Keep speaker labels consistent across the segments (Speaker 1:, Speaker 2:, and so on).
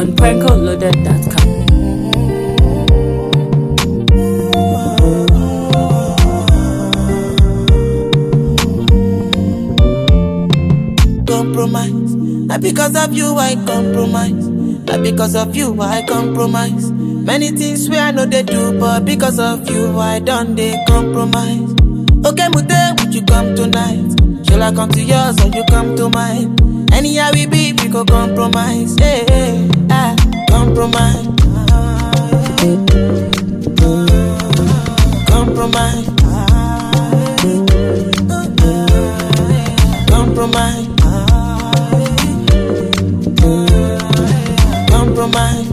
Speaker 1: on prankoloaded.com.
Speaker 2: Compromise. Not because of you I compromise. Not because of you I compromise. Many things we I know they do, but because of you I done they compromise. Okay, Mute, would you come tonight? Shall I come to yours or you come to mine? Anyhow we be, we go compromise. Hey, hey, ah, compromise. Compromise. Compromise. Compromise.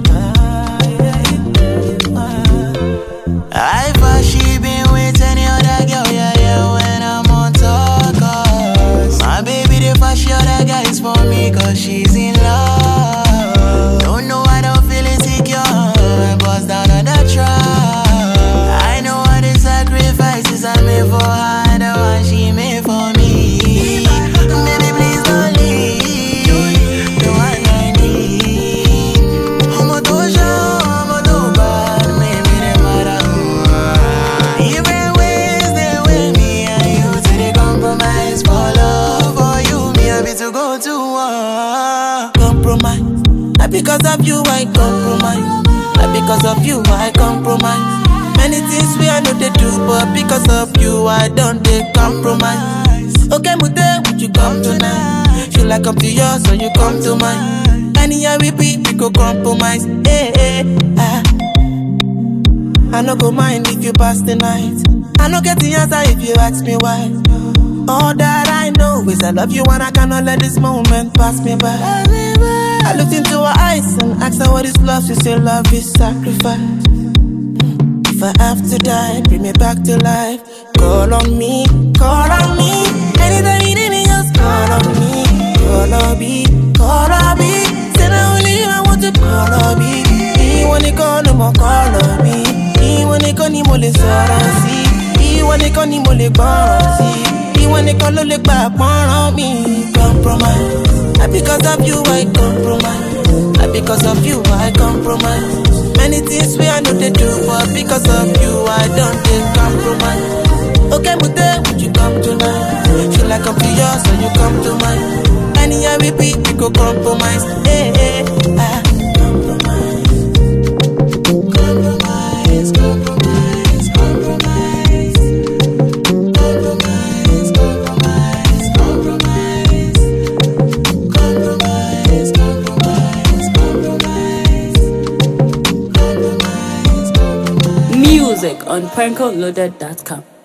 Speaker 3: I she been with any other girl, yeah, when I'm on talk. Cause my baby, the first other guy is for me, cause she's in love. Don't know, I don't feel insecure, bust down on the track. I know all the sacrifices I made for her, and the one she made for me. Baby, please don't leave, the one I need. I'm a doja, I'm a doba, maybe they matter. Even ways they with me and you to the compromise for love. For you, me happy to go to war.
Speaker 2: Compromise. Not because of you I compromise. Not because of you I compromise. Many things we I know they do, but because of you I don't they compromise. Okay, Mute, would you come tonight? Should I come to yours or you come to mine? Anyhow we be, we go compromise. Hey, hey, ah. I no go mind if you pass the night. I no get the answer if you ask me why. All that I know is I love you and I cannot let this moment pass me by. I looked into her eyes and asked her what is love. She said love is sacrifice. If I have to die, bring me back to life. Call on me, call on me. Anytime you need me, just call on me. Call on me, call on me. Say now only you I want to call on me. He wanna call no more, call on me. He wanna call ni mole sorasi. He wanna call ni mole bossy. He wanna call no le back on me. Compromise. Not because of you I compromise. Not because of you I compromise. Many things we I know they do, but because of you I don't take compromise. Okay, Mute, would you come tonight? Should I come to yours or you come to mine? Anyhow we be, we go compromise. Hey, hey, ah.
Speaker 3: Compromise, compromise, compromise. Compromise, compromise, compromise. Compromise, compromise, compromise. Compromise, compromise.
Speaker 1: Music on prankoloaded.com.